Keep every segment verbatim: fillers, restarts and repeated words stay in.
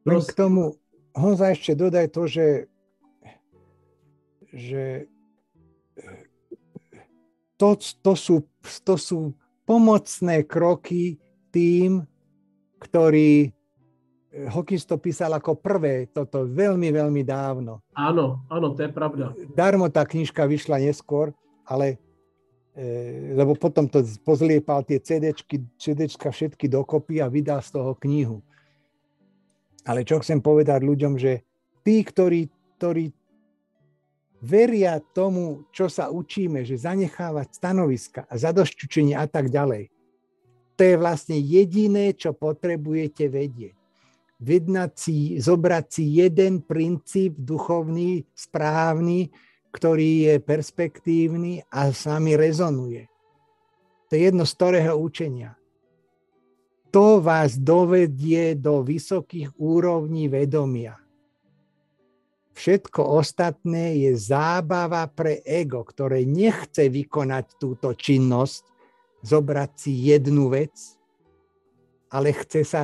Len k tomu, Honza, ešte dodaj to, že, že to, to, sú, to sú pomocné kroky tým, ktorí Hawkins to písal ako prvé, toto veľmi, veľmi dávno. Áno, áno, to je pravda. Darmo tá knižka vyšla neskôr, ale e, lebo potom to pozliepal tie CDčky, CDčka všetky dokopy a vydal z toho knihu. Ale čo chcem povedať ľuďom, že tí, ktorí, ktorí veria tomu, čo sa učíme, že zanechávať stanoviska a zadošťučenie a tak ďalej, to je vlastne jediné, čo potrebujete vedieť. Vednať si, zobrať si jeden princíp duchovný, správny, ktorý je perspektívny a s vami rezonuje. To je jedno z ktorého učenia. To vás dovedie do vysokých úrovní vedomia. Všetko ostatné je zábava pre ego, ktoré nechce vykonať túto činnosť, zobrať si jednu vec, ale chce sa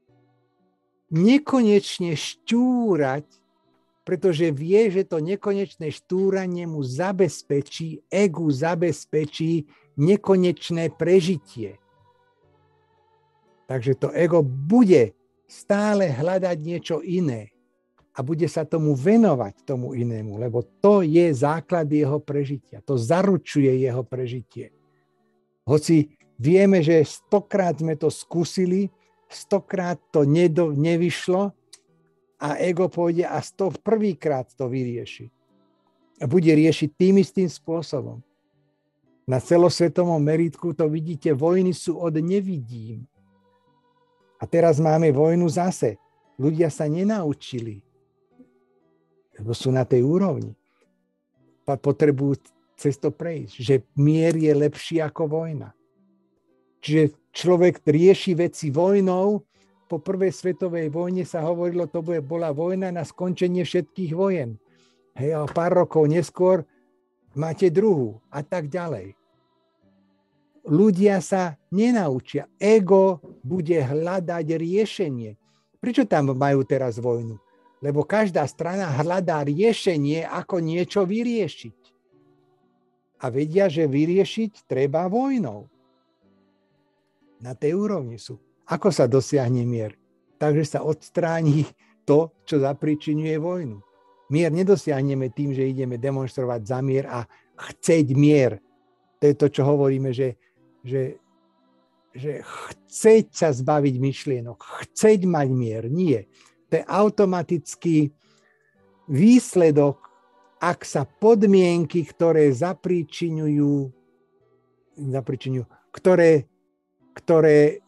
nekonečne štúrať, pretože vie, že to nekonečné štúranie mu zabezpečí, egu zabezpečí nekonečné prežitie. Takže to ego bude stále hľadať niečo iné a bude sa tomu venovať, tomu inému, lebo to je základ jeho prežitia. To zaručuje jeho prežitie. Hoci vieme, že stokrát sme to skúsili, stokrát to nedo, nevyšlo a ego pôjde a sto prvýkrát to vyrieši. A bude riešiť tým istým spôsobom. Na celosvetovom meritku to vidíte, vojny sú od nevidím. A teraz máme vojnu zase. Ľudia sa nenaučili, lebo sú na tej úrovni. Potrebujú cez to prejsť, že mier je lepší ako vojna. Čiže človek rieši veci vojnou. Po prvej svetovej vojne sa hovorilo, to bola vojna na skončenie všetkých vojen. Hej, a pár rokov neskôr máte druhú a tak ďalej. Ľudia sa nenaučia. Ego bude hľadať riešenie. Prečo tam majú teraz vojnu? Lebo každá strana hľadá riešenie, ako niečo vyriešiť. A vedia, že vyriešiť treba vojnou. Na tej úrovni sú. Ako sa dosiahne mier? Takže sa odstráni to, čo zapričinuje vojnu. Mier nedosiahneme tým, že ideme demonstrovať za mier a chceť mier. To je to, čo hovoríme, že, že, že chceť sa zbaviť myšlienok, chceť mať mier. Nie. To je automatický výsledok, ak sa podmienky, ktoré zapričiňujú, zapričiňujú ktoré ktoré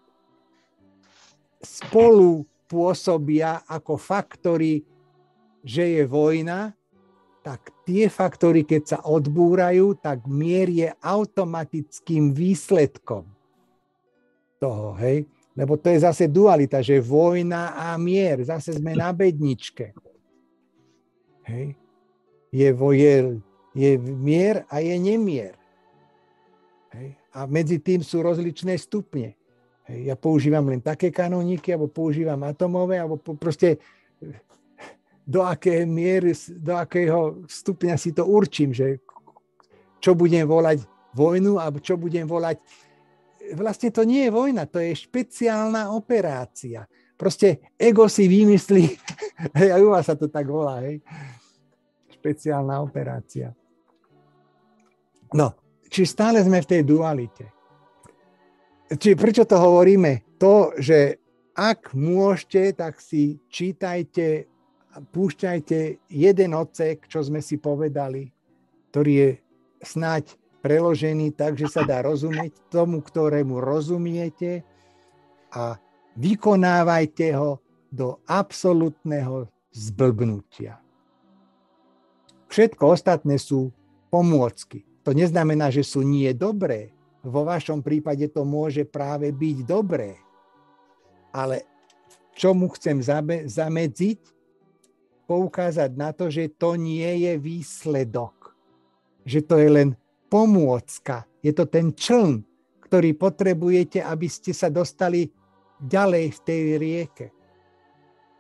spolu pôsobia ako faktory, že je vojna, tak tie faktory, keď sa odbúrajú, tak mier je automatickým výsledkom toho, hej? Lebo to je zase dualita, že vojna a mier, zase sme na bedničke. Hej? Je, je, je mier a je nemier. Hej? A medzi tým sú rozličné stupne. Hej, ja používam len také kanóniky, alebo používam atomové, alebo proste do akej miery, do akého stupňa si to určím, že čo budem volať vojnu, alebo čo budem volať... Vlastne to nie je vojna, to je špeciálna operácia. Proste ego si vymyslí, hej, aj u vás sa to tak volá, hej, špeciálna operácia. No, či stále sme v tej dualite. Či prečo to hovoríme? To, že ak môžete, tak si čítajte, púšťajte jeden odsek, čo sme si povedali, ktorý je snáď preložený tak, že sa dá rozumieť tomu, ktorému rozumiete a vykonávajte ho do absolútneho zblbnutia. Všetko ostatné sú pomôcky. To neznamená, že sú nie dobré. Vo vašom prípade to môže práve byť dobré. Ale čomu chcem zamedziť? Poukázať na to, že to nie je výsledok. Že to je len pomôcka. Je to ten čln, ktorý potrebujete, aby ste sa dostali ďalej v tej rieke.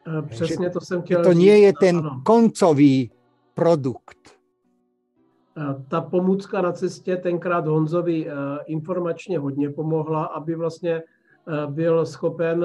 Přesně to jsem že chtěl to říct. nie je ten Ano. koncový produkt. Ta pomůcka na cestě tenkrát Honzovi informačně hodně pomohla, aby vlastně byl schopen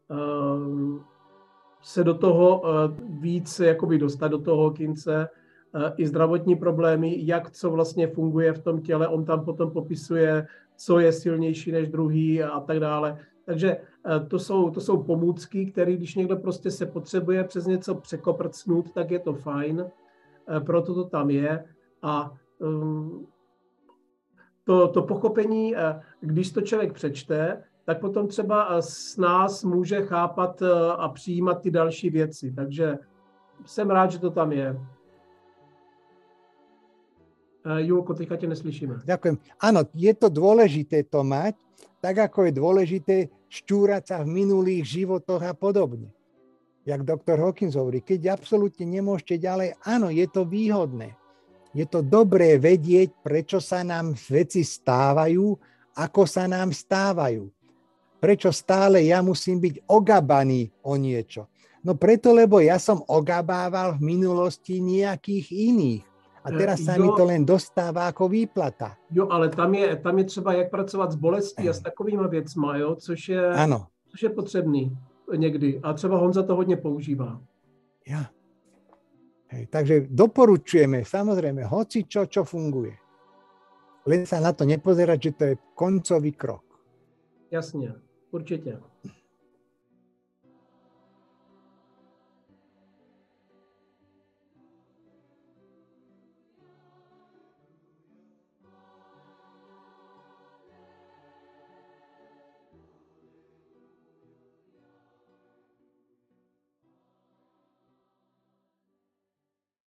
se do toho víc jakoby dostat do toho kince, i zdravotní problémy, jak co vlastně funguje v tom těle. On tam potom popisuje, co je silnější než druhý a tak dále. Takže to jsou, to jsou pomůcky, které když někdo prostě se potřebuje přes něco překoprcnout, tak je to fajn. Proto to tam je. A um, to, to pochopení, když to člověk přečte, tak potom třeba s nás může chápat a přijímat ty další věci. Takže jsem rád, že to tam je. Julko, teďka tě neslyšíme. Ďakujem. Áno, je to dôležité to mať, tak ako je dôležité šťúrať sa v minulých životoch a podobne. Jak doktor Hawkins hovorí, keď absolútne nemôžete ďalej, áno, je to výhodné. Je to dobré vedieť, prečo sa nám veci stávajú, ako sa nám stávajú. Prečo stále ja musím byť ogabaný o niečo. No preto, lebo ja som ogabával v minulosti nejakých iných. A teraz sa jo, mi to len dostává ako výplata. Jo, ale tam je, tam je třeba, jak pracovat s bolestí a s takovýma věcma, jo, což je, ano. Což je potřebný někdy. A třeba Honza to hodně používá. Ja. Hej, takže doporučujeme, samozrejme, hoci čo, čo funguje. Len sa na to nepozerať, že to je koncový krok. Jasně, určitě.